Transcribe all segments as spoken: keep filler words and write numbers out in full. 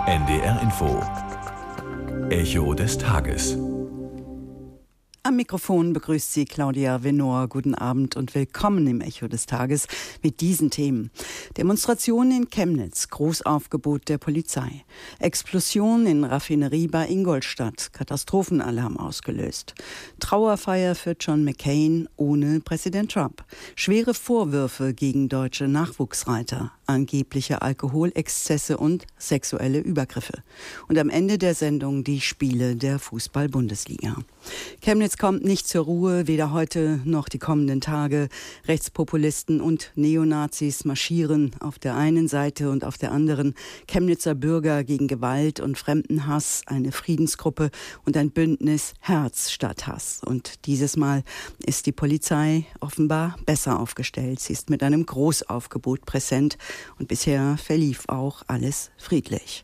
N D R Info. Echo des Tages. Am Mikrofon begrüßt Sie Claudia Venor. Guten Abend und willkommen im Echo des Tages mit diesen Themen. Demonstrationen in Chemnitz, Großaufgebot der Polizei. Explosion in Raffinerie bei Ingolstadt, Katastrophenalarm ausgelöst. Trauerfeier für John McCain ohne Präsident Trump. Schwere Vorwürfe gegen deutsche Nachwuchsreiter. Angebliche Alkoholexzesse und sexuelle Übergriffe. Und am Ende der Sendung die Spiele der Fußball-Bundesliga. Chemnitz kommt nicht zur Ruhe, weder heute noch die kommenden Tage. Rechtspopulisten und Neonazis marschieren auf der einen Seite und auf der anderen. Chemnitzer Bürger gegen Gewalt und Fremdenhass, eine Friedensgruppe und ein Bündnis Herz statt Hass. Und dieses Mal ist die Polizei offenbar besser aufgestellt. Sie ist mit einem Großaufgebot präsent und bisher verlief auch alles friedlich.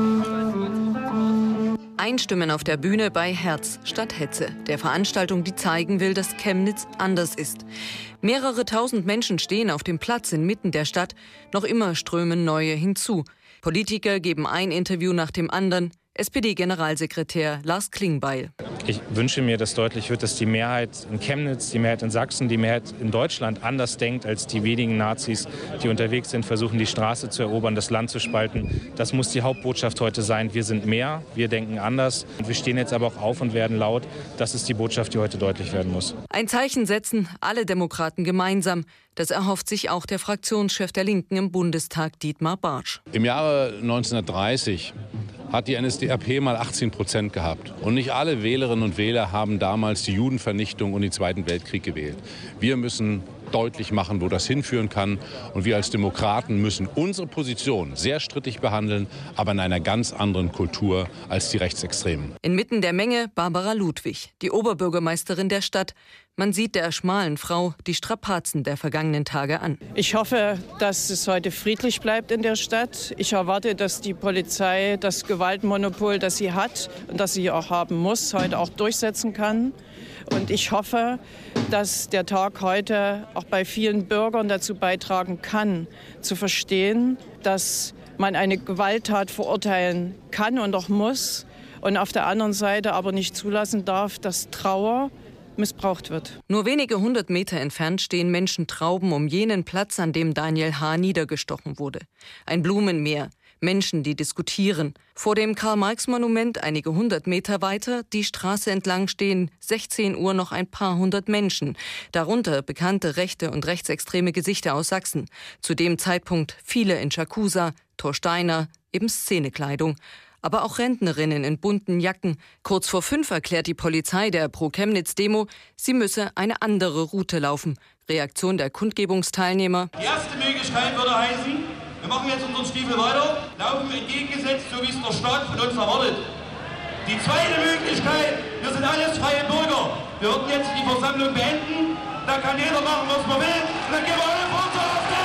Einstimmen auf der Bühne bei Herz statt Hetze. Der Veranstaltung, die zeigen will, dass Chemnitz anders ist. Mehrere tausend Menschen stehen auf dem Platz inmitten der Stadt. Noch immer strömen neue hinzu. Politiker geben ein Interview nach dem anderen. S P D-Generalsekretär Lars Klingbeil. Ich wünsche mir, dass deutlich wird, dass die Mehrheit in Chemnitz, die Mehrheit in Sachsen, die Mehrheit in Deutschland anders denkt als die wenigen Nazis, die unterwegs sind, versuchen, die Straße zu erobern, das Land zu spalten. Das muss die Hauptbotschaft heute sein. Wir sind mehr, wir denken anders. Und wir stehen jetzt aber auch auf und werden laut. Das ist die Botschaft, die heute deutlich werden muss. Ein Zeichen setzen alle Demokraten gemeinsam. Das erhofft sich auch der Fraktionschef der Linken im Bundestag, Dietmar Bartsch. Im Jahre neunzehnhundertdreißig hat die N S D A P mal achtzehn Prozent gehabt. Und nicht alle Wählerinnen und Wähler haben damals die Judenvernichtung und den Zweiten Weltkrieg gewählt. Wir müssen deutlich machen, wo das hinführen kann. Und wir als Demokraten müssen unsere Position sehr strittig behandeln, aber in einer ganz anderen Kultur als die Rechtsextremen. Inmitten der Menge Barbara Ludwig, die Oberbürgermeisterin der Stadt. Man sieht der schmalen Frau die Strapazen der vergangenen Tage an. Ich hoffe, dass es heute friedlich bleibt in der Stadt. Ich erwarte, dass die Polizei das Gewaltmonopol, das sie hat und das sie auch haben muss, heute auch durchsetzen kann. Und ich hoffe, dass der Tag heute auch bei vielen Bürgern dazu beitragen kann, zu verstehen, dass man eine Gewalttat verurteilen kann und auch muss und auf der anderen Seite aber nicht zulassen darf, dass Trauer missbraucht wird. Nur wenige hundert Meter entfernt stehen Menschentrauben um jenen Platz, an dem Daniel H. niedergestochen wurde. Ein Blumenmeer, Menschen, die diskutieren. Vor dem Karl-Marx-Monument einige hundert Meter weiter, die Straße entlang stehen sechzehn Uhr noch ein paar hundert Menschen. Darunter bekannte rechte und rechtsextreme Gesichter aus Sachsen. Zu dem Zeitpunkt viele in Schakusa, Thor Steiner, eben Szenekleidung. Aber auch Rentnerinnen in bunten Jacken. Kurz vor fünf erklärt die Polizei der Pro-Chemnitz-Demo, sie müsse eine andere Route laufen. Reaktion der Kundgebungsteilnehmer. Die erste Möglichkeit würde heißen, wir machen jetzt unseren Stiefel weiter, laufen entgegengesetzt, so wie es der Staat von uns erwartet. Die zweite Möglichkeit, wir sind alles freie Bürger. Wir würden jetzt die Versammlung beenden, da kann jeder machen, was man will, und dann gehen wir alle vor zur AfD.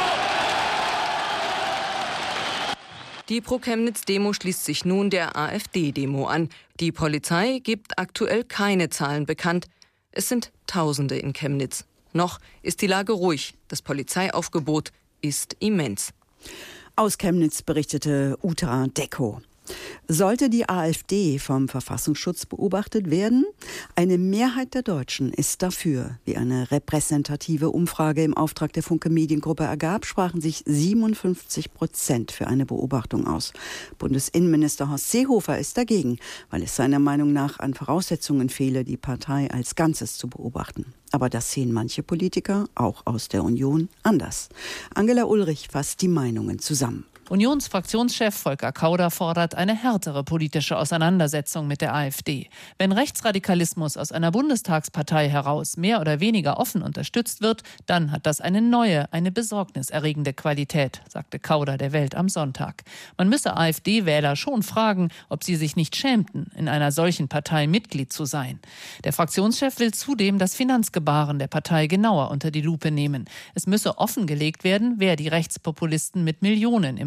Die Pro-Chemnitz-Demo schließt sich nun der AfD-Demo an. Die Polizei gibt aktuell keine Zahlen bekannt. Es sind Tausende in Chemnitz. Noch ist die Lage ruhig. Das Polizeiaufgebot ist immens. Aus Chemnitz berichtete Uta Decko. Sollte die AfD vom Verfassungsschutz beobachtet werden? Eine Mehrheit der Deutschen ist dafür. Wie eine repräsentative Umfrage im Auftrag der Funke Mediengruppe ergab, sprachen sich siebenundfünfzig Prozent für eine Beobachtung aus. Bundesinnenminister Horst Seehofer ist dagegen, weil es seiner Meinung nach an Voraussetzungen fehle, die Partei als Ganzes zu beobachten. Aber das sehen manche Politiker, auch aus der Union, anders. Angela Ulrich fasst die Meinungen zusammen. Unionsfraktionschef Volker Kauder fordert eine härtere politische Auseinandersetzung mit der AfD. Wenn Rechtsradikalismus aus einer Bundestagspartei heraus mehr oder weniger offen unterstützt wird, dann hat das eine neue, eine besorgniserregende Qualität, sagte Kauder der Welt am Sonntag. Man müsse AfD-Wähler schon fragen, ob sie sich nicht schämten, in einer solchen Partei Mitglied zu sein. Der Fraktionschef will zudem das Finanzgebaren der Partei genauer unter die Lupe nehmen. Es müsse offengelegt werden, wer die Rechtspopulisten mit Millionen im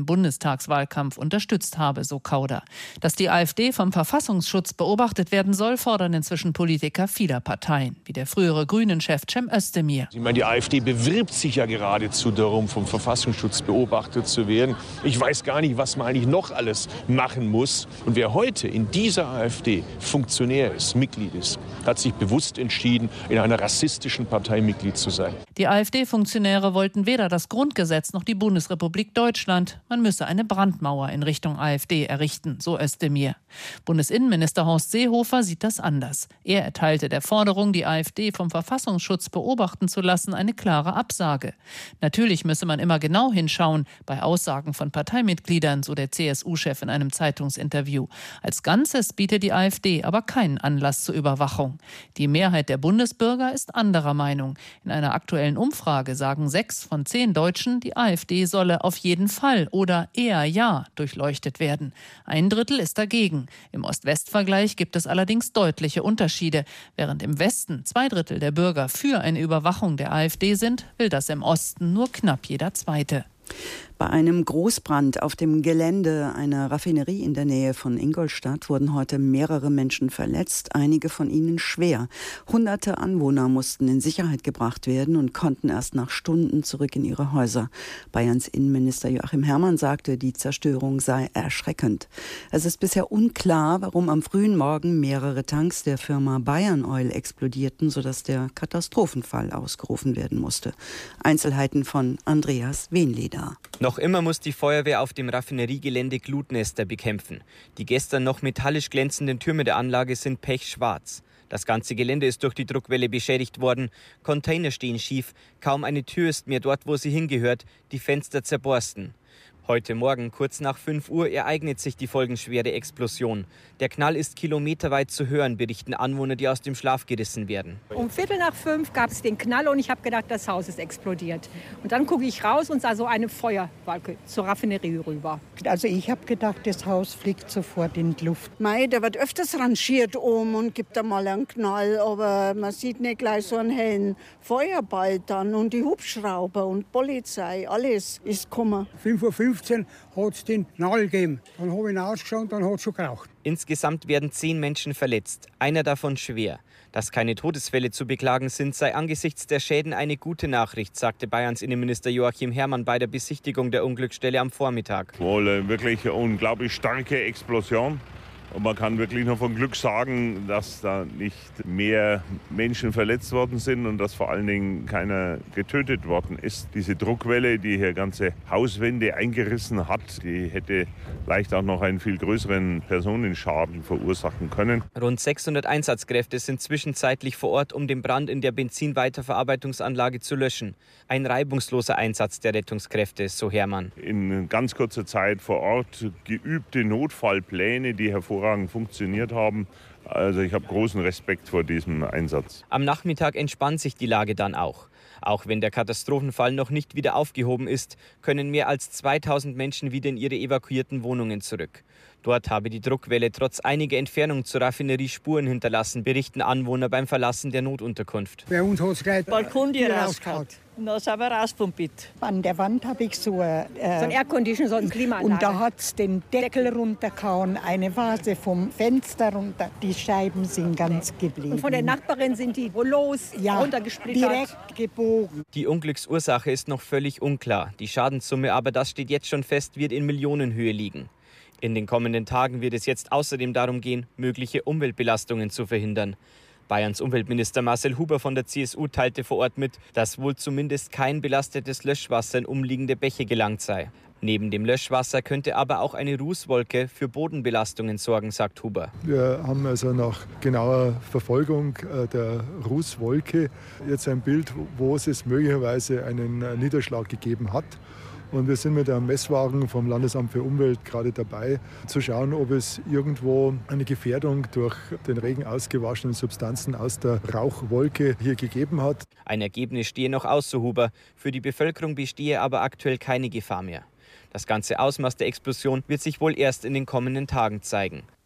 im Bundestagswahlkampf unterstützt habe, so Kauder. Dass die AfD vom Verfassungsschutz beobachtet werden soll, fordern inzwischen Politiker vieler Parteien, wie der frühere Grünen-Chef Cem Özdemir. Ich meine, die AfD bewirbt sich ja geradezu darum, vom Verfassungsschutz beobachtet zu werden. Ich weiß gar nicht, was man eigentlich noch alles machen muss. Und wer heute in dieser AfD Funktionär ist, Mitglied ist, hat sich bewusst entschieden, in einer rassistischen Partei Mitglied zu sein. Die AfD-Funktionäre wollten weder das Grundgesetz noch die Bundesrepublik Deutschland. Man müsse eine Brandmauer in Richtung AfD errichten, so Özdemir. Bundesinnenminister Horst Seehofer sieht das anders. Er erteilte der Forderung, die AfD vom Verfassungsschutz beobachten zu lassen, eine klare Absage. Natürlich müsse man immer genau hinschauen, bei Aussagen von Parteimitgliedern, so der C S U-Chef in einem Zeitungsinterview. Als Ganzes bietet die AfD aber keinen Anlass zur Überwachung. Die Mehrheit der Bundesbürger ist anderer Meinung. In einer aktuellen Umfrage sagen sechs von zehn Deutschen, die AfD solle auf jeden Fall oder eher ja durchleuchtet werden. Ein Drittel ist dagegen. Im Ost-West-Vergleich gibt es allerdings deutliche Unterschiede. Während im Westen zwei Drittel der Bürger für eine Überwachung der AfD sind, will das im Osten nur knapp jeder Zweite. Bei einem Großbrand auf dem Gelände einer Raffinerie in der Nähe von Ingolstadt wurden heute mehrere Menschen verletzt, einige von ihnen schwer. Hunderte Anwohner mussten in Sicherheit gebracht werden und konnten erst nach Stunden zurück in ihre Häuser. Bayerns Innenminister Joachim Herrmann sagte, die Zerstörung sei erschreckend. Es ist bisher unklar, warum am frühen Morgen mehrere Tanks der Firma Bayern Oil explodierten, sodass der Katastrophenfall ausgerufen werden musste. Einzelheiten von Andreas Wehnleder. Noch immer muss die Feuerwehr auf dem Raffineriegelände Glutnester bekämpfen. Die gestern noch metallisch glänzenden Türme der Anlage sind pechschwarz. Das ganze Gelände ist durch die Druckwelle beschädigt worden. Container stehen schief. Kaum eine Tür ist mehr dort, wo sie hingehört. Die Fenster zerborsten. Heute Morgen, kurz nach fünf Uhr, ereignet sich die folgenschwere Explosion. Der Knall ist kilometerweit zu hören, berichten Anwohner, die aus dem Schlaf gerissen werden. Um Viertel nach fünf gab es den Knall und ich habe gedacht, das Haus ist explodiert. Und dann gucke ich raus und sah so eine Feuerwolke zur Raffinerie rüber. Also ich habe gedacht, das Haus fliegt sofort in die Luft. Mei, der wird öfters rangiert um und gibt da mal einen Knall, aber man sieht nicht gleich so einen hellen Feuerball dann und die Hubschrauber und Polizei, alles ist gekommen. fünf Uhr fünfzehn hat es den Knall gegeben. Dann habe ich ihn ausgeschaut, dann hat es schon geraucht. Insgesamt werden zehn Menschen verletzt, einer davon schwer. Dass keine Todesfälle zu beklagen sind, sei angesichts der Schäden eine gute Nachricht, sagte Bayerns Innenminister Joachim Herrmann bei der Besichtigung der Unglücksstelle am Vormittag. Wohl wirklich eine unglaublich starke Explosion. Und man kann wirklich nur von Glück sagen, dass da nicht mehr Menschen verletzt worden sind und dass vor allen Dingen keiner getötet worden ist. Diese Druckwelle, die hier ganze Hauswände eingerissen hat, die hätte leicht auch noch einen viel größeren Personenschaden verursachen können. Rund sechshundert Einsatzkräfte sind zwischenzeitlich vor Ort, um den Brand in der Benzinweiterverarbeitungsanlage zu löschen. Ein reibungsloser Einsatz der Rettungskräfte, so Herrmann. In ganz kurzer Zeit vor Ort geübte Notfallpläne, die hervorragend funktioniert haben. Also ich habe großen Respekt vor diesem Einsatz. Am Nachmittag entspannt sich die Lage dann auch. Auch wenn der Katastrophenfall noch nicht wieder aufgehoben ist, können mehr als zweitausend Menschen wieder in ihre evakuierten Wohnungen zurück. Dort habe die Druckwelle trotz einiger Entfernung zur Raffinerie Spuren hinterlassen, berichten Anwohner beim Verlassen der Notunterkunft. Bei uns hat es gleich Balkontür rausgehauen. Da sind wir raus vom Bett. An der Wand habe ich so, äh, so ein Aircondition, so eine Klimaanlage. Und da hat es den Deckel runtergehauen, eine Vase vom Fenster runter. Die Scheiben sind ganz geblieben. Und von der Nachbarin sind die los, ja, runtergesplittert. Direkt gebogen. Die Unglücksursache ist noch völlig unklar. Die Schadenssumme, aber das steht jetzt schon fest, wird in Millionenhöhe liegen. In den kommenden Tagen wird es jetzt außerdem darum gehen, mögliche Umweltbelastungen zu verhindern. Bayerns Umweltminister Marcel Huber von der C S U teilte vor Ort mit, dass wohl zumindest kein belastetes Löschwasser in umliegende Bäche gelangt sei. Neben dem Löschwasser könnte aber auch eine Rußwolke für Bodenbelastungen sorgen, sagt Huber. Wir haben also nach genauer Verfolgung der Rußwolke jetzt ein Bild, wo es möglicherweise einen Niederschlag gegeben hat. Und wir sind mit einem Messwagen vom Landesamt für Umwelt gerade dabei, zu schauen, ob es irgendwo eine Gefährdung durch den Regen ausgewaschenen Substanzen aus der Rauchwolke hier gegeben hat. Ein Ergebnis stehe noch aus, so Huber. Für die Bevölkerung bestehe aber aktuell keine Gefahr mehr. Das ganze Ausmaß der Explosion wird sich wohl erst in den kommenden Tagen zeigen.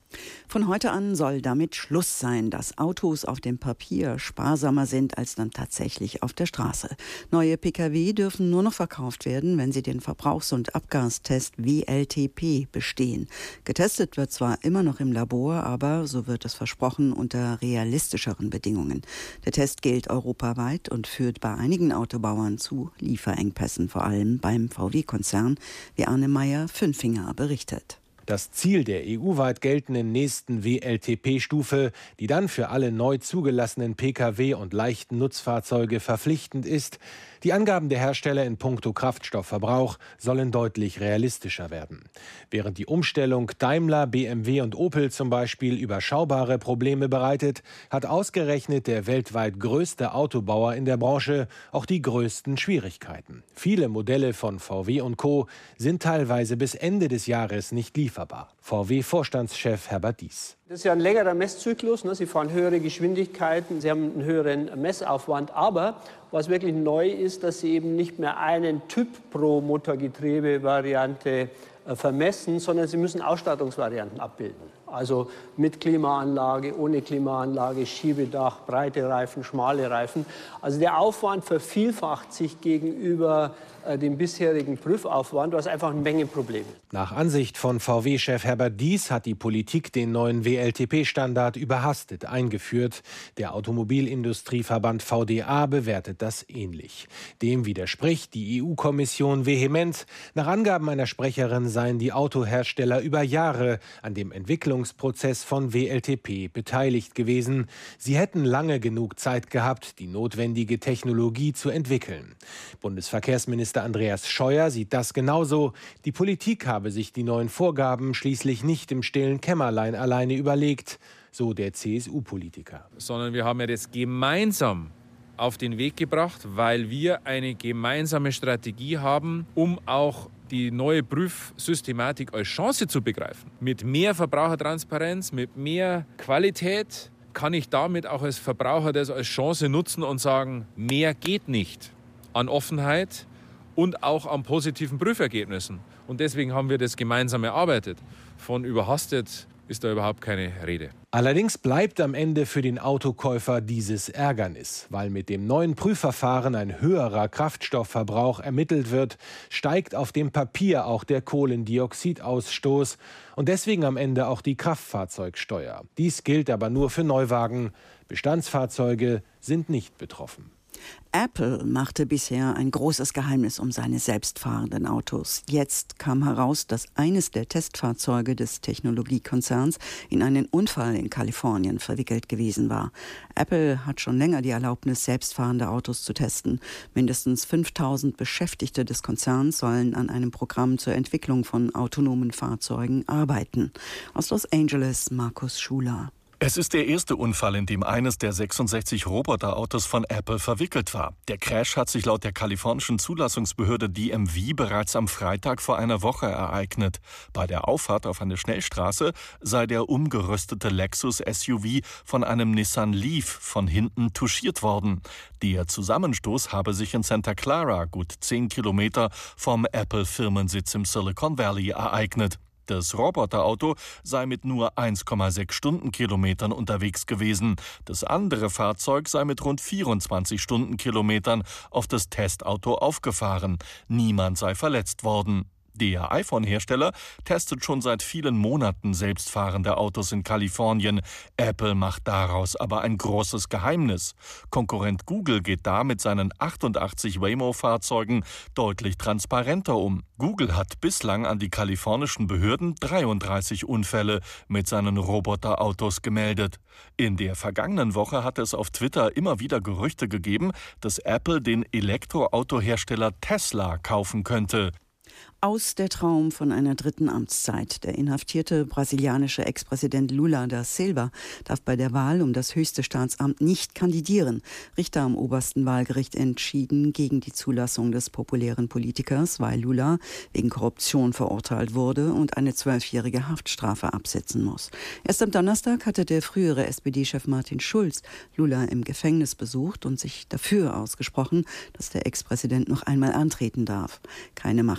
Von heute an soll damit Schluss sein, dass Autos auf dem Papier sparsamer sind als dann tatsächlich auf der Straße. Neue Pkw dürfen nur noch verkauft werden, wenn sie den Verbrauchs- und Abgastest W L T P bestehen. Getestet wird zwar immer noch im Labor, aber, so wird es versprochen, unter realistischeren Bedingungen. Der Test gilt europaweit und führt bei einigen Autobauern zu Lieferengpässen, vor allem beim V W-Konzern, wie Arne Meyer-Fünfinger berichtet. Das Ziel der E U-weit geltenden nächsten W L T P-Stufe, die dann für alle neu zugelassenen Pkw und leichten Nutzfahrzeuge verpflichtend ist, die Angaben der Hersteller in puncto Kraftstoffverbrauch sollen deutlich realistischer werden. Während die Umstellung Daimler, B M W und Opel zum Beispiel überschaubare Probleme bereitet, hat ausgerechnet der weltweit größte Autobauer in der Branche auch die größten Schwierigkeiten. Viele Modelle von V W und Co. sind teilweise bis Ende des Jahres nicht lieferbar. V W-Vorstandschef Herbert Dies. Das ist ja ein längerer Messzyklus. Ne? Sie fahren höhere Geschwindigkeiten, Sie haben einen höheren Messaufwand. Aber was wirklich neu ist, dass Sie eben nicht mehr einen Typ pro Motorgetriebe-Variante äh, vermessen, sondern Sie müssen Ausstattungsvarianten abbilden. Also mit Klimaanlage, ohne Klimaanlage, Schiebedach, breite Reifen, schmale Reifen. Also der Aufwand vervielfacht sich gegenüber äh, dem bisherigen Prüfaufwand, was einfach eine Menge Probleme ist. Nach Ansicht von V W-Chef Herbert Dies hat die Politik den neuen W L T P-Standard überhastet eingeführt. Der Automobilindustrieverband V D A bewertet das ähnlich. Dem widerspricht die E U-Kommission vehement. Nach Angaben einer Sprecherin seien die Autohersteller über Jahre an dem Entwicklungsprozess von W L T P beteiligt gewesen. Sie hätten lange genug Zeit gehabt, die notwendige Technologie zu entwickeln. Bundesverkehrsminister Andreas Scheuer sieht das genauso. Die Politik habe sich die neuen Vorgaben schließlich nicht im stillen Kämmerlein alleine überlegt, so der C S U-Politiker. Sondern wir haben ja das gemeinsam auf den Weg gebracht, weil wir eine gemeinsame Strategie haben, um auch die neue Prüfsystematik als Chance zu begreifen. Mit mehr Verbrauchertransparenz, mit mehr Qualität kann ich damit auch als Verbraucher das als Chance nutzen und sagen, mehr geht nicht an Offenheit und auch an positiven Prüfergebnissen. Und deswegen haben wir das gemeinsam erarbeitet. Von überhastet ist da überhaupt keine Rede. Allerdings bleibt am Ende für den Autokäufer dieses Ärgernis. Weil mit dem neuen Prüfverfahren ein höherer Kraftstoffverbrauch ermittelt wird, steigt auf dem Papier auch der Kohlendioxidausstoß und deswegen am Ende auch die Kraftfahrzeugsteuer. Dies gilt aber nur für Neuwagen. Bestandsfahrzeuge sind nicht betroffen. Apple machte bisher ein großes Geheimnis um seine selbstfahrenden Autos. Jetzt kam heraus, dass eines der Testfahrzeuge des Technologiekonzerns in einen Unfall in Kalifornien verwickelt gewesen war. Apple hat schon länger die Erlaubnis, selbstfahrende Autos zu testen. Mindestens fünftausend Beschäftigte des Konzerns sollen an einem Programm zur Entwicklung von autonomen Fahrzeugen arbeiten. Aus Los Angeles, Markus Schuler. Es ist der erste Unfall, in dem eines der sechsundsechzig Roboterautos von Apple verwickelt war. Der Crash hat sich laut der kalifornischen Zulassungsbehörde D M V bereits am Freitag vor einer Woche ereignet. Bei der Auffahrt auf eine Schnellstraße sei der umgerüstete Lexus S U V von einem Nissan Leaf von hinten touchiert worden. Der Zusammenstoß habe sich in Santa Clara, gut zehn Kilometer vom Apple-Firmensitz im Silicon Valley, ereignet. Das Roboterauto sei mit nur eins Komma sechs Stundenkilometern unterwegs gewesen. Das andere Fahrzeug sei mit rund vierundzwanzig Stundenkilometern auf das Testauto aufgefahren. Niemand sei verletzt worden. Der iPhone-Hersteller testet schon seit vielen Monaten selbstfahrende Autos in Kalifornien. Apple macht daraus aber ein großes Geheimnis. Konkurrent Google geht da mit seinen achtundachtzig Waymo-Fahrzeugen deutlich transparenter um. Google hat bislang an die kalifornischen Behörden dreiunddreißig Unfälle mit seinen Roboterautos gemeldet. In der vergangenen Woche hat es auf Twitter immer wieder Gerüchte gegeben, dass Apple den Elektroautohersteller Tesla kaufen könnte. Aus der Traum von einer dritten Amtszeit. Der inhaftierte brasilianische Ex-Präsident Lula da Silva darf bei der Wahl um das höchste Staatsamt nicht kandidieren. Richter am obersten Wahlgericht entschieden gegen die Zulassung des populären Politikers, weil Lula wegen Korruption verurteilt wurde und eine zwölfjährige Haftstrafe absetzen muss. Erst am Donnerstag hatte der frühere S P D-Chef Martin Schulz Lula im Gefängnis besucht und sich dafür ausgesprochen, dass der Ex-Präsident noch einmal antreten darf. Keine Macht der Welt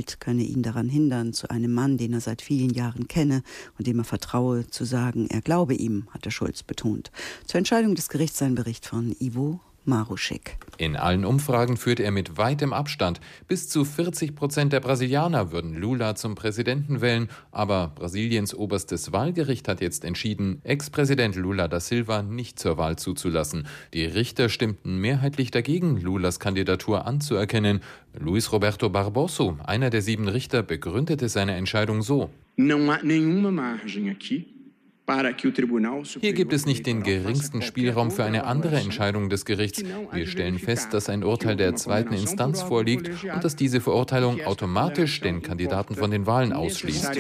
Geld könne ihn daran hindern, zu einem Mann, den er seit vielen Jahren kenne und dem er vertraue, zu sagen, er glaube ihm, hatte Schulz betont. Zur Entscheidung des Gerichts ein Bericht von Ivo Maruschek. In allen Umfragen führt er mit weitem Abstand. Bis zu vierzig Prozent der Brasilianer würden Lula zum Präsidenten wählen. Aber Brasiliens oberstes Wahlgericht hat jetzt entschieden, Ex-Präsident Lula da Silva nicht zur Wahl zuzulassen. Die Richter stimmten mehrheitlich dagegen, Lulas Kandidatur anzuerkennen. Luis Roberto Barroso, einer der sieben Richter, begründete seine Entscheidung so: Não há nenhuma margem aqui. Hier gibt es nicht den geringsten Spielraum für eine andere Entscheidung des Gerichts. Wir stellen fest, dass ein Urteil der zweiten Instanz vorliegt und dass diese Verurteilung automatisch den Kandidaten von den Wahlen ausschließt.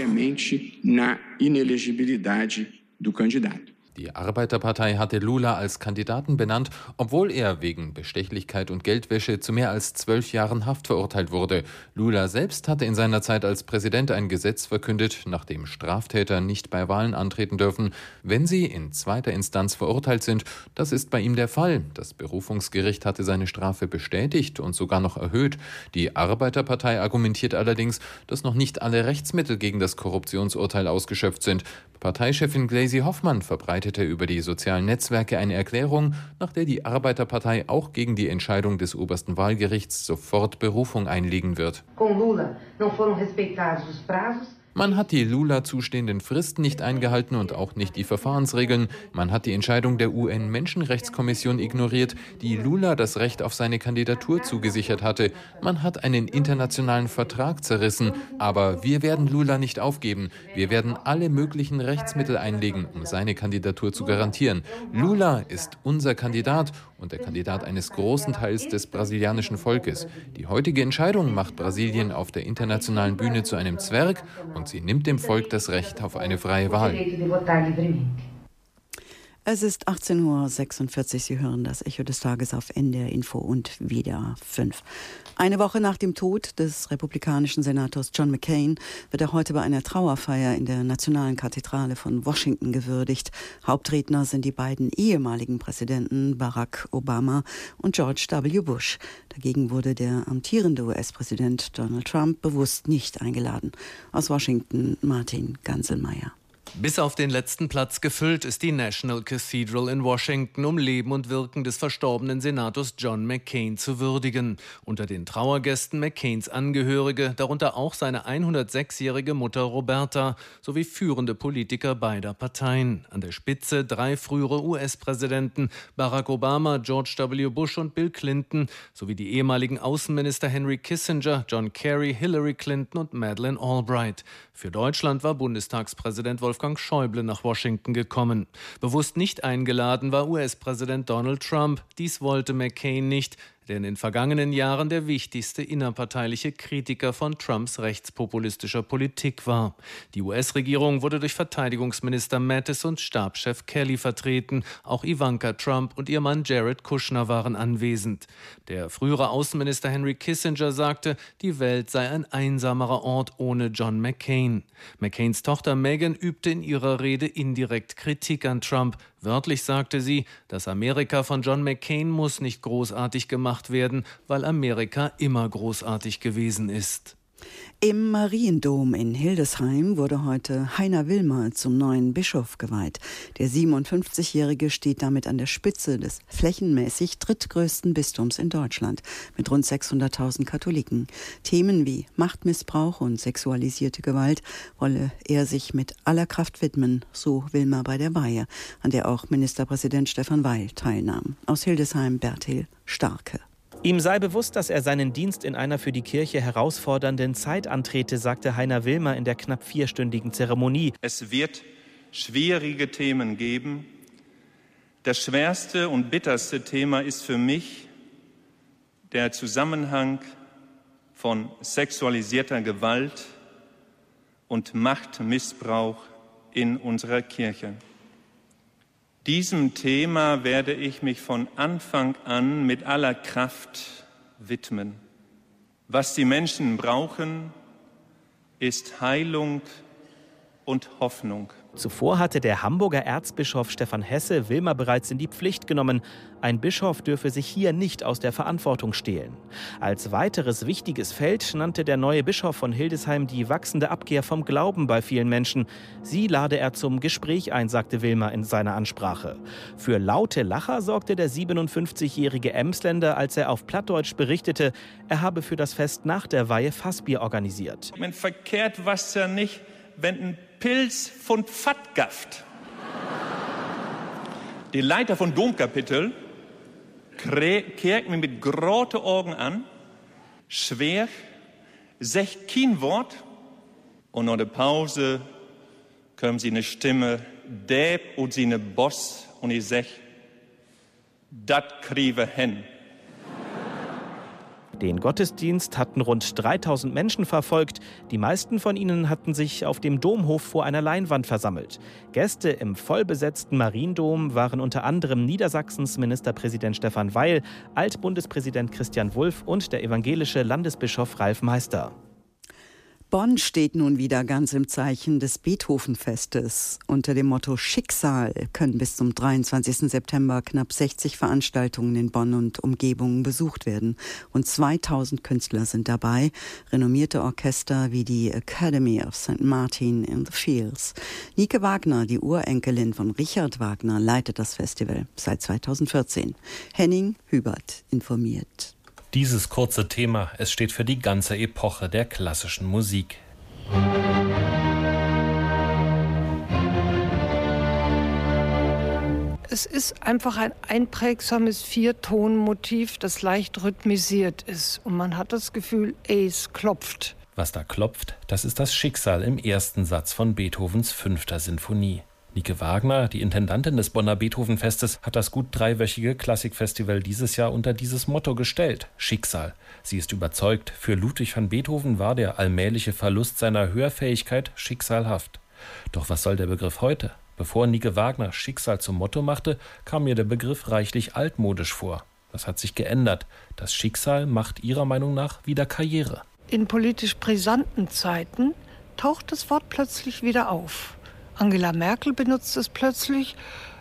Die Arbeiterpartei hatte Lula als Kandidaten benannt, obwohl er wegen Bestechlichkeit und Geldwäsche zu mehr als zwölf Jahren Haft verurteilt wurde. Lula selbst hatte in seiner Zeit als Präsident ein Gesetz verkündet, nach dem Straftäter nicht bei Wahlen antreten dürfen, wenn sie in zweiter Instanz verurteilt sind. Das ist bei ihm der Fall. Das Berufungsgericht hatte seine Strafe bestätigt und sogar noch erhöht. Die Arbeiterpartei argumentiert allerdings, dass noch nicht alle Rechtsmittel gegen das Korruptionsurteil ausgeschöpft sind. Parteichefin Gleisi Hoffmann verbreitete über die sozialen Netzwerke eine Erklärung, nach der die Arbeiterpartei auch gegen die Entscheidung des obersten Wahlgerichts sofort Berufung einlegen wird. Man hat die Lula zustehenden Fristen nicht eingehalten und auch nicht die Verfahrensregeln. Man hat die Entscheidung der U N-Menschenrechtskommission ignoriert, die Lula das Recht auf seine Kandidatur zugesichert hatte. Man hat einen internationalen Vertrag zerrissen. Aber wir werden Lula nicht aufgeben. Wir werden alle möglichen Rechtsmittel einlegen, um seine Kandidatur zu garantieren. Lula ist unser Kandidat und der Kandidat eines großen Teils des brasilianischen Volkes. Die heutige Entscheidung macht Brasilien auf der internationalen Bühne zu einem Zwerg und sie nimmt dem Volk das Recht auf eine freie Wahl. Es ist achtzehn Uhr sechsundvierzig. Sie hören das Echo des Tages auf N D R Info und W D R fünf. Eine Woche nach dem Tod des republikanischen Senators John McCain wird er heute bei einer Trauerfeier in der Nationalen Kathedrale von Washington gewürdigt. Hauptredner sind die beiden ehemaligen Präsidenten Barack Obama und George W. Bush. Dagegen wurde der amtierende U S-Präsident Donald Trump bewusst nicht eingeladen. Aus Washington Martin Ganselmeier. Bis auf den letzten Platz gefüllt ist die National Cathedral in Washington, um Leben und Wirken des verstorbenen Senators John McCain zu würdigen. Unter den Trauergästen McCains Angehörige, darunter auch seine hundertsechsjährige Mutter Roberta, sowie führende Politiker beider Parteien. An der Spitze drei frühere U S-Präsidenten, Barack Obama, George W. Bush und Bill Clinton, sowie die ehemaligen Außenminister Henry Kissinger, John Kerry, Hillary Clinton und Madeleine Albright. Für Deutschland war Bundestagspräsident Wolfgang Schäuble nach Washington gekommen. Bewusst nicht eingeladen war U S-Präsident Donald Trump. Dies wollte McCain nicht, der in den vergangenen Jahren der wichtigste innerparteiliche Kritiker von Trumps rechtspopulistischer Politik war. Die U S-Regierung wurde durch Verteidigungsminister Mattis und Stabschef Kelly vertreten. Auch Ivanka Trump und ihr Mann Jared Kushner waren anwesend. Der frühere Außenminister Henry Kissinger sagte, die Welt sei ein einsamerer Ort ohne John McCain. McCains Tochter Meghan übte in ihrer Rede indirekt Kritik an Trump. Wörtlich sagte sie, das Amerika von John McCain muss nicht großartig gemacht werden, weil Amerika immer großartig gewesen ist. Im Mariendom in Hildesheim wurde heute Heiner Wilmer zum neuen Bischof geweiht. Der siebenundfünfzigjährige steht damit an der Spitze des flächenmäßig drittgrößten Bistums in Deutschland mit rund sechshunderttausend Katholiken. Themen wie Machtmissbrauch und sexualisierte Gewalt wolle er sich mit aller Kraft widmen, so Wilmer bei der Weihe, an der auch Ministerpräsident Stefan Weil teilnahm. Aus Hildesheim Bertil Starke. Ihm sei bewusst, dass er seinen Dienst in einer für die Kirche herausfordernden Zeit antrete, sagte Heiner Wilmer in der knapp vierstündigen Zeremonie. Es wird schwierige Themen geben. Das schwerste und bitterste Thema ist für mich der Zusammenhang von sexualisierter Gewalt und Machtmissbrauch in unserer Kirche. Diesem Thema werde ich mich von Anfang an mit aller Kraft widmen. Was die Menschen brauchen, ist Heilung und Hoffnung. Zuvor hatte der Hamburger Erzbischof Stefan Hesse Wilma bereits in die Pflicht genommen. Ein Bischof dürfe sich hier nicht aus der Verantwortung stehlen. Als weiteres wichtiges Feld nannte der neue Bischof von Hildesheim die wachsende Abkehr vom Glauben bei vielen Menschen. Sie lade er zum Gespräch ein, sagte Wilma in seiner Ansprache. Für laute Lacher sorgte der siebenundfünfzigjährige Emsländer, als er auf Plattdeutsch berichtete, er habe für das Fest nach der Weihe Fassbier organisiert. Man verkehrt was ja nicht, wenn ein Pilz von Fattgaft. Die Leiter von Domkapitel kehrt mir mit großen Augen an, schwer, sagt kein Wort und nach der Pause kommt sie eine Stimme, Däb und sie eine Boss und ich sag, dat kriegen wir hin. Den Gottesdienst hatten rund dreitausend Menschen verfolgt. Die meisten von ihnen hatten sich auf dem Domhof vor einer Leinwand versammelt. Gäste im vollbesetzten Mariendom waren unter anderem Niedersachsens Ministerpräsident Stefan Weil, Altbundespräsident Christian Wulff und der evangelische Landesbischof Ralf Meister. Bonn steht nun wieder ganz im Zeichen des Beethoven-Festes. Unter dem Motto Schicksal können bis zum dreiundzwanzigsten September knapp sechzig Veranstaltungen in Bonn und Umgebung besucht werden. Und zweitausend Künstler sind dabei, renommierte Orchester wie die Academy of Saint Martin in the Fields. Nike Wagner, die Urenkelin von Richard Wagner, leitet das Festival seit zweitausendvierzehn. Henning Hubert informiert. Dieses kurze Thema, es steht für die ganze Epoche der klassischen Musik. Es ist einfach ein einprägsames Viertonmotiv, das leicht rhythmisiert ist. Und man hat das Gefühl, es klopft. Was da klopft, das ist das Schicksal im ersten Satz von Beethovens fünfter Sinfonie. Nike Wagner, die Intendantin des Bonner Beethoven-Festes, hat das gut dreiwöchige Klassikfestival dieses Jahr unter dieses Motto gestellt: Schicksal. Sie ist überzeugt, für Ludwig van Beethoven war der allmähliche Verlust seiner Hörfähigkeit schicksalhaft. Doch was soll der Begriff heute? Bevor Nike Wagner Schicksal zum Motto machte, kam mir der Begriff reichlich altmodisch vor. Das hat sich geändert. Das Schicksal macht ihrer Meinung nach wieder Karriere. In politisch brisanten Zeiten taucht das Wort plötzlich wieder auf. Angela Merkel benutzt es plötzlich.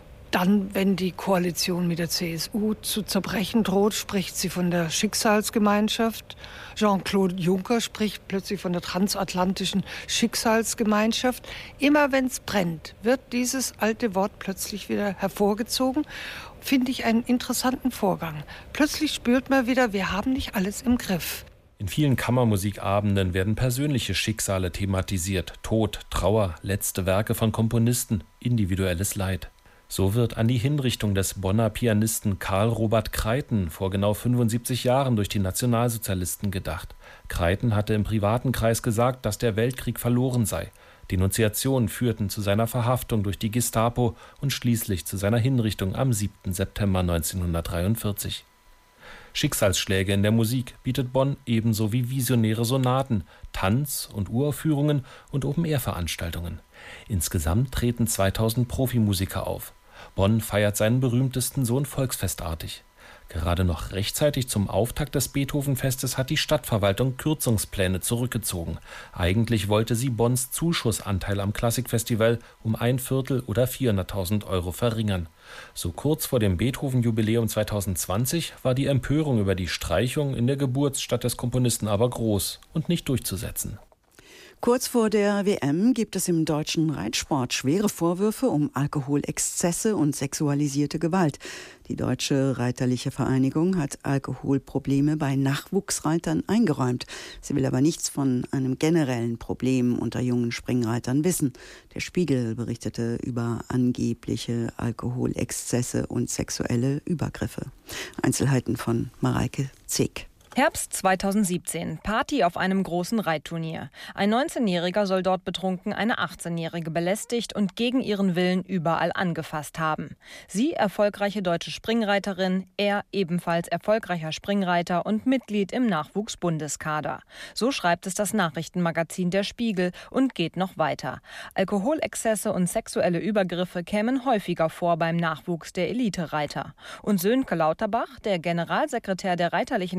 Dann, wenn die Koalition mit der C S U zu zerbrechen droht, spricht sie von der Schicksalsgemeinschaft. Jean-Claude Juncker spricht plötzlich von der transatlantischen Schicksalsgemeinschaft. Immer wenn es brennt, wird dieses alte Wort plötzlich wieder hervorgezogen. Finde ich einen interessanten Vorgang. Plötzlich spürt man wieder, wir haben nicht alles im Griff. In vielen Kammermusikabenden werden persönliche Schicksale thematisiert. Tod, Trauer, letzte Werke von Komponisten, individuelles Leid. So wird an die Hinrichtung des Bonner Pianisten Karl Robert Kreiten vor genau fünfundsiebzig Jahren durch die Nationalsozialisten gedacht. Kreiten hatte im privaten Kreis gesagt, dass der Weltkrieg verloren sei. Denunziationen führten zu seiner Verhaftung durch die Gestapo und schließlich zu seiner Hinrichtung am siebten September neunzehnhundertdreiundvierzig. Schicksalsschläge in der Musik bietet Bonn ebenso wie visionäre Sonaten, Tanz- und Uraufführungen und Open-Air-Veranstaltungen. Insgesamt treten zweitausend Profimusiker auf. Bonn feiert seinen berühmtesten Sohn volksfestartig. Gerade noch rechtzeitig zum Auftakt des Beethoven-Festes hat die Stadtverwaltung Kürzungspläne zurückgezogen. Eigentlich wollte sie Bonns Zuschussanteil am Klassikfestival um ein Viertel oder vierhunderttausend Euro verringern. So kurz vor dem Beethoven-Jubiläum zweitausendzwanzig war die Empörung über die Streichung in der Geburtsstadt des Komponisten aber groß und nicht durchzusetzen. Kurz vor der W M gibt es im deutschen Reitsport schwere Vorwürfe um Alkoholexzesse und sexualisierte Gewalt. Die Deutsche Reiterliche Vereinigung hat Alkoholprobleme bei Nachwuchsreitern eingeräumt. Sie will aber nichts von einem generellen Problem unter jungen Springreitern wissen. Der Spiegel berichtete über angebliche Alkoholexzesse und sexuelle Übergriffe. Einzelheiten von Mareike Zeck. Herbst zweitausendsiebzehn. Party auf einem großen Reitturnier. Ein neunzehnjähriger soll dort betrunken eine achtzehnjährige belästigt und gegen ihren Willen überall angefasst haben. Sie erfolgreiche deutsche Springreiterin, er ebenfalls erfolgreicher Springreiter und Mitglied im Nachwuchsbundeskader. So schreibt es das Nachrichtenmagazin Der Spiegel und geht noch weiter. Alkoholexzesse und sexuelle Übergriffe kämen häufiger vor beim Nachwuchs der Elitereiter. Und Sönke Lauterbach, der Generalsekretär der Reiterlichen Vereinigung,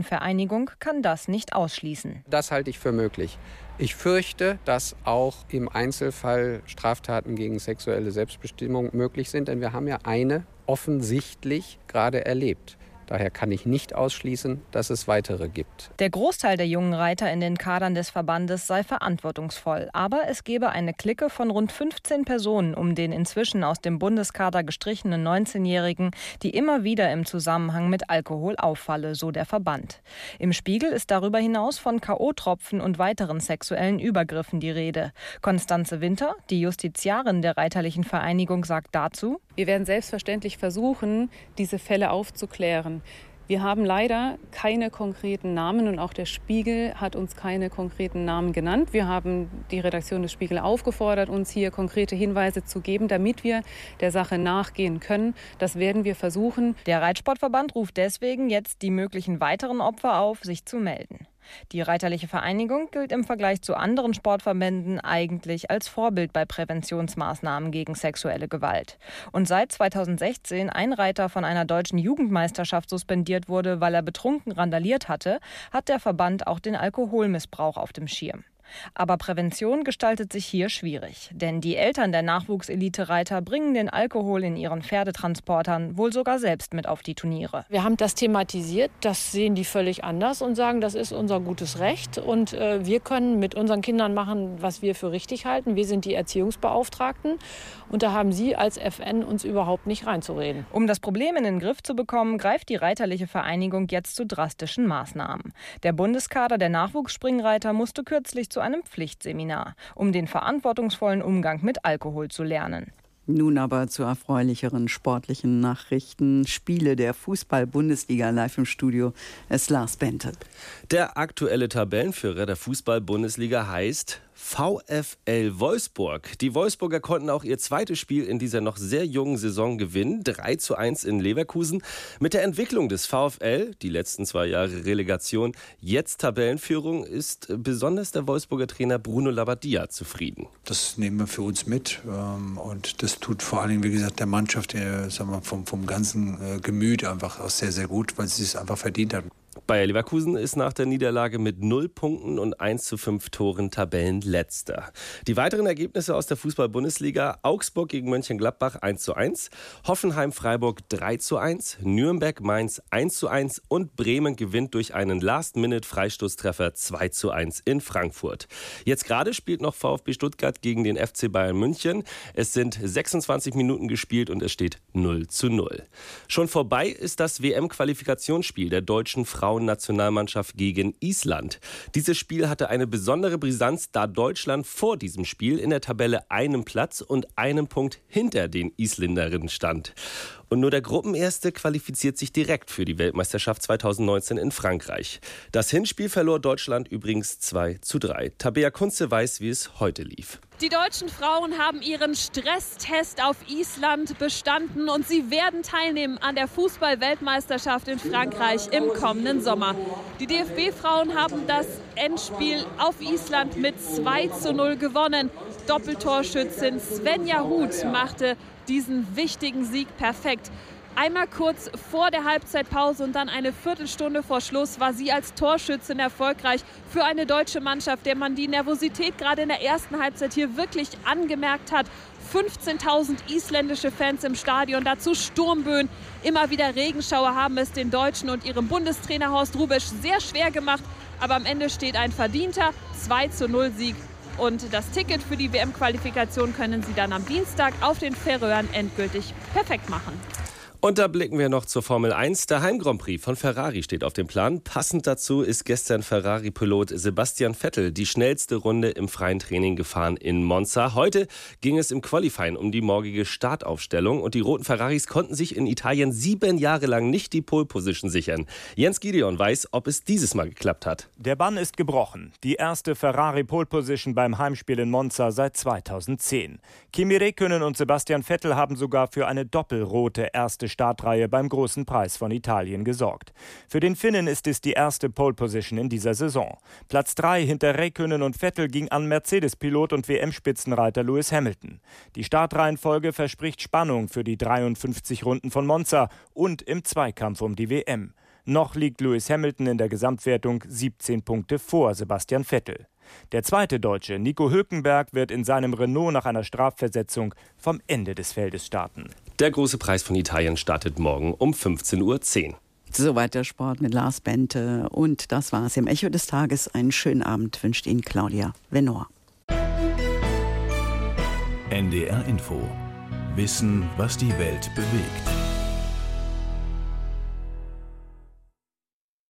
Vereinigung kann das nicht ausschließen. Das halte ich für möglich. Ich fürchte, dass auch im Einzelfall Straftaten gegen sexuelle Selbstbestimmung möglich sind, denn wir haben ja eine offensichtlich gerade erlebt. Daher kann ich nicht ausschließen, dass es weitere gibt. Der Großteil der jungen Reiter in den Kadern des Verbandes sei verantwortungsvoll. Aber es gebe eine Clique von rund fünfzehn Personen um den inzwischen aus dem Bundeskader gestrichenen neunzehnjährigen, die immer wieder im Zusammenhang mit Alkohol auffalle, so der Verband. Im Spiegel ist darüber hinaus von K O-Tropfen und weiteren sexuellen Übergriffen die Rede. Konstanze Winter, die Justiziarin der Reiterlichen Vereinigung, sagt dazu: Wir werden selbstverständlich versuchen, diese Fälle aufzuklären. Wir haben leider keine konkreten Namen und auch der Spiegel hat uns keine konkreten Namen genannt. Wir haben die Redaktion des Spiegel aufgefordert, uns hier konkrete Hinweise zu geben, damit wir der Sache nachgehen können. Das werden wir versuchen. Der Reitsportverband ruft deswegen jetzt die möglichen weiteren Opfer auf, sich zu melden. Die Reiterliche Vereinigung gilt im Vergleich zu anderen Sportverbänden eigentlich als Vorbild bei Präventionsmaßnahmen gegen sexuelle Gewalt. Und seit zweitausendsechzehn ein Reiter von einer deutschen Jugendmeisterschaft suspendiert wurde, weil er betrunken randaliert hatte, hat der Verband auch den Alkoholmissbrauch auf dem Schirm. Aber Prävention gestaltet sich hier schwierig. Denn die Eltern der Nachwuchselite-Reiter bringen den Alkohol in ihren Pferdetransportern wohl sogar selbst mit auf die Turniere. Wir haben das thematisiert, das sehen die völlig anders und sagen, das ist unser gutes Recht. Und äh, wir können mit unseren Kindern machen, was wir für richtig halten. Wir sind die Erziehungsbeauftragten und da haben Sie als F N uns überhaupt nicht reinzureden. Um das Problem in den Griff zu bekommen, greift die Reiterliche Vereinigung jetzt zu drastischen Maßnahmen. Der Bundeskader der Nachwuchsspringreiter musste kürzlich zu einem Pflichtseminar, um den verantwortungsvollen Umgang mit Alkohol zu lernen. Nun aber zu erfreulicheren sportlichen Nachrichten. Spiele der Fußball-Bundesliga, live im Studio ist Lars Bente. Der aktuelle Tabellenführer der Fußball-Bundesliga heißt VfL Wolfsburg. Die Wolfsburger konnten auch ihr zweites Spiel in dieser noch sehr jungen Saison gewinnen. drei zu eins in Leverkusen. Mit der Entwicklung des VfL, die letzten zwei Jahre Relegation, jetzt Tabellenführung, ist besonders der Wolfsburger Trainer Bruno Labbadia zufrieden. Das nehmen wir für uns mit. Und das tut vor allen Dingen, wie gesagt, der Mannschaft sagen wir, vom, vom ganzen Gemüt einfach auch sehr, sehr gut, weil sie es einfach verdient hat. Bayer Leverkusen ist nach der Niederlage mit null Punkten und eins zu fünf Toren Tabellenletzter. Die weiteren Ergebnisse aus der Fußball-Bundesliga: Augsburg gegen Mönchengladbach eins zu eins, Hoffenheim-Freiburg drei zu eins, Nürnberg-Mainz eins zu eins und Bremen gewinnt durch einen Last-Minute-Freistoßtreffer zwei zu eins in Frankfurt. Jetzt gerade spielt noch VfB Stuttgart gegen den F C Bayern München. Es sind sechsundzwanzig Minuten gespielt und es steht null zu null. Schon vorbei ist das W M-Qualifikationsspiel der deutschen Frauennationalmannschaft gegen Island. Dieses Spiel hatte eine besondere Brisanz, da Deutschland vor diesem Spiel in der Tabelle einen Platz und einen Punkt hinter den Isländerinnen stand. Und nur der Gruppenerste qualifiziert sich direkt für die Weltmeisterschaft zweitausendneunzehn in Frankreich. Das Hinspiel verlor Deutschland übrigens zwei zu drei. Tabea Kunze weiß, wie es heute lief. Die deutschen Frauen haben ihren Stresstest auf Island bestanden und sie werden teilnehmen an der Fußball-Weltmeisterschaft in Frankreich im kommenden Sommer. Die D F B-Frauen haben das Endspiel auf Island mit zwei zu null gewonnen. Doppeltorschützin Svenja Huth machte diesen wichtigen Sieg perfekt. Einmal kurz vor der Halbzeitpause und dann eine Viertelstunde vor Schluss war sie als Torschützin erfolgreich für eine deutsche Mannschaft, der man die Nervosität gerade in der ersten Halbzeit hier wirklich angemerkt hat. fünfzehntausend isländische Fans im Stadion, dazu Sturmböen. Immer wieder Regenschauer haben es den Deutschen und ihrem Bundestrainer Horst Hrubesch sehr schwer gemacht. Aber am Ende steht ein verdienter zwei zu null Sieg. Und das Ticket für die W M-Qualifikation können Sie dann am Dienstag auf den Färöern endgültig perfekt machen. Und da blicken wir noch zur Formel eins. Der Heim-Grand Prix von Ferrari steht auf dem Plan. Passend dazu ist gestern Ferrari-Pilot Sebastian Vettel die schnellste Runde im freien Training gefahren in Monza. Heute ging es im Qualifying um die morgige Startaufstellung. Und die roten Ferraris konnten sich in Italien sieben Jahre lang nicht die Pole-Position sichern. Jens Gideon weiß, ob es dieses Mal geklappt hat. Der Bann ist gebrochen. Die erste Ferrari-Pole-Position beim Heimspiel in Monza seit zweitausendzehn. Kimi Räikkönen und Sebastian Vettel haben sogar für eine doppelrote erste Startreihe beim Großen Preis von Italien gesorgt. Für den Finnen ist es die erste Pole-Position in dieser Saison. Platz drei hinter Räikkönen und Vettel ging an Mercedes-Pilot und W M-Spitzenreiter Lewis Hamilton. Die Startreihenfolge verspricht Spannung für die dreiundfünfzig Runden von Monza und im Zweikampf um die W M. Noch liegt Lewis Hamilton in der Gesamtwertung siebzehn Punkte vor Sebastian Vettel. Der zweite Deutsche, Nico Hülkenberg, wird in seinem Renault nach einer Strafversetzung vom Ende des Feldes starten. Der große Preis von Italien startet morgen um fünfzehn Uhr zehn. Soweit der Sport mit Lars Bente. Und das war's im Echo des Tages. Einen schönen Abend wünscht Ihnen Claudia Venor. N D R Info. Wissen, was die Welt bewegt.